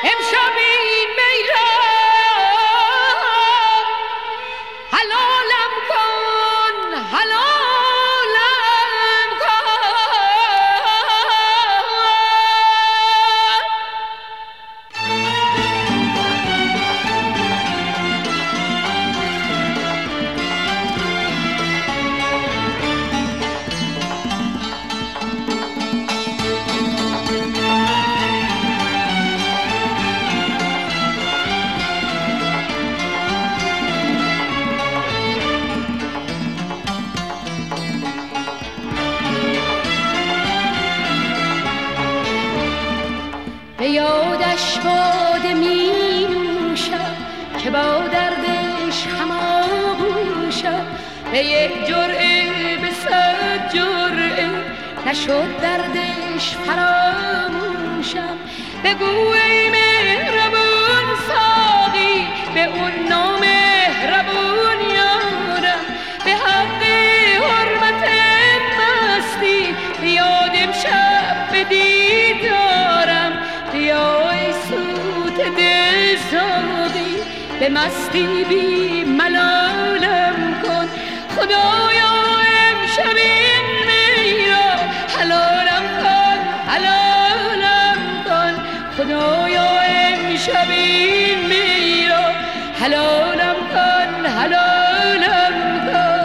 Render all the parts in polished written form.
امشب این می را حلالم کن، حلالم کن. به یادش باده می نوشم که با دردش هماغوشم. به یک جرعه به 100 جرعه نشد دردش فراموشم. بگو ای مهربون ساقی به اون نامهربون یارم، به حق حرمت مستی بیاد امشب به دیدارم. بیا ای سوت دل ساقی به مستی بی ملالم کن. خدایا امشب این می را حلالم کن، حلالم کن. خدایا امشب این می را حلالم کن، حلالم کن.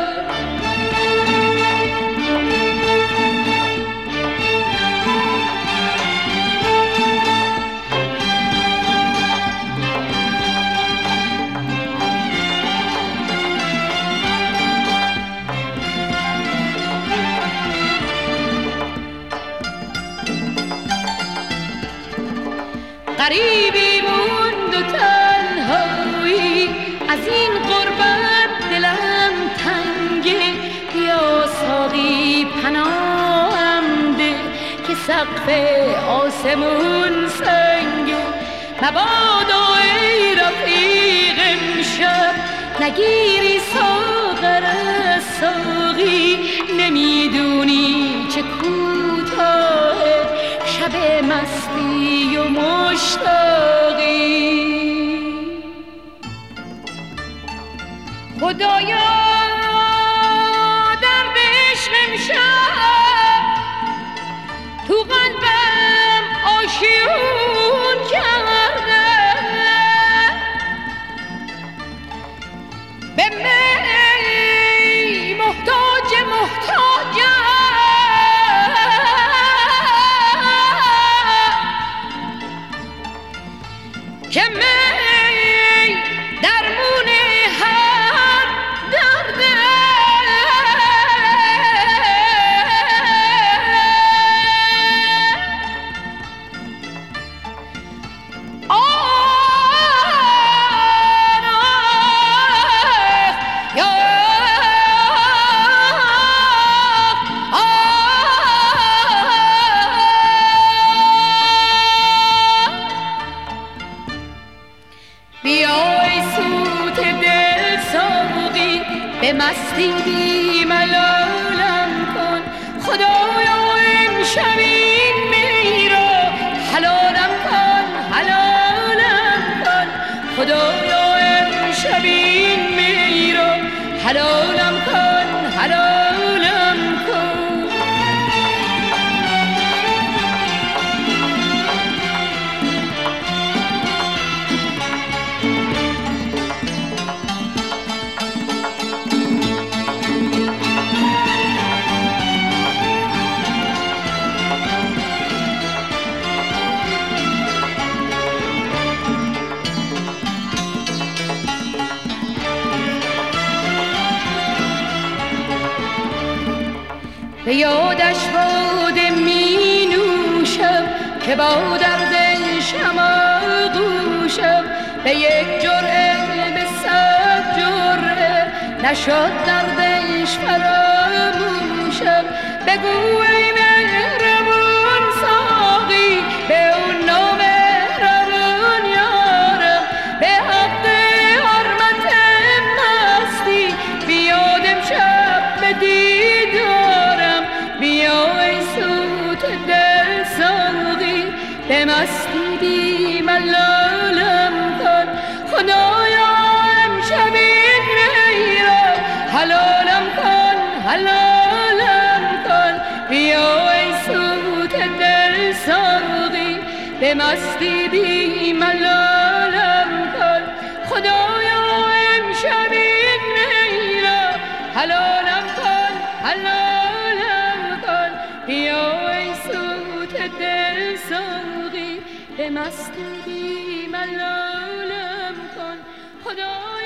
غریبی موند و تنهایی از این غربت دلم تنگه. بیا ساقی پناهم ده که سقف آسمون سنگه. مبادا ای رفیق امشب نگیری ساغر از ساقی. نمیدونی چه کوتاه شب مستی و مشتاقی. خدایا درد عشق امشب تو قلبم آشیون کرده. به می محتاجم که می درمون هر درده. بیا ای سوت دل ساقی به مستی بی ملالم کن. خدایا امشب این می را حلالم کن، حلالم کن. خدایا امشب این می را حلالم کن، حلالم کن. به یادش باده می نوشم که با دردش هماغوشم. به یک جرعه به 100 جرعه نشد دردش فراموشم. بگو ای مهربون ساقی به اون نامهربون یارم، به حق حرمت مستی بیاد امشب به دیدارم. بیا ای سوت دل ساقی به مستی بی ملال به مستی بی ملالم کن. خدایا امشب این میرا حلالم کن، حلالم کن. بیا ای سوت دل ساقی به مستی بی ملالم کن. خدا